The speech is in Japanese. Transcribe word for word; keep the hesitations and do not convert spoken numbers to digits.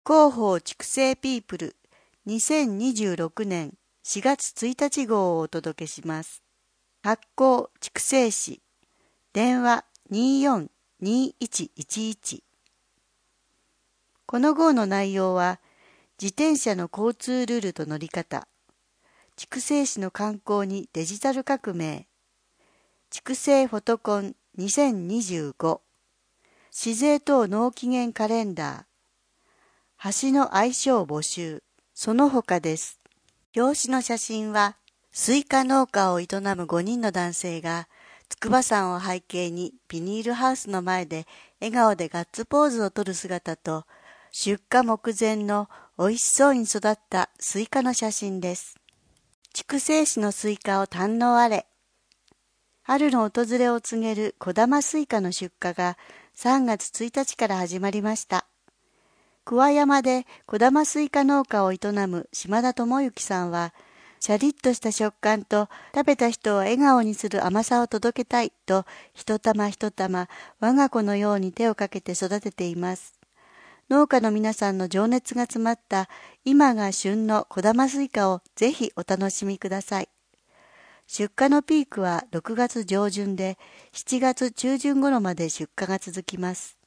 広報畜生ピープルにせんにじゅうろくねんしがつついたち号をお届けします。発行畜生誌電話 にーよんにーいちいちいち。この号の内容は自転車の交通ルールと乗り方、畜生誌の刊行にデジタル革命、畜生フォトコンにせんにじゅうご、市税等納期限カレンダー、橋の愛称募集、その他です。表紙の写真は、スイカ農家を営むごにんの男性が、筑波山を背景にビニールハウスの前で笑顔でガッツポーズを取る姿と、出荷目前の美味しそうに育ったスイカの写真です。筑西市のスイカを堪能あれ。春の訪れを告げる小玉スイカの出荷がさんがつついたちから始まりました。桑山で小玉スイカ農家を営む島田智之さんは、シャリッとした食感と食べた人を笑顔にする甘さを届けたいと、一玉一玉我が子のように手をかけて育てています。農家の皆さんの情熱が詰まった今が旬の小玉スイカをぜひお楽しみください。出荷のピークはろくがつじょうじゅんでしちがつちゅうじゅん頃まで出荷が続きます。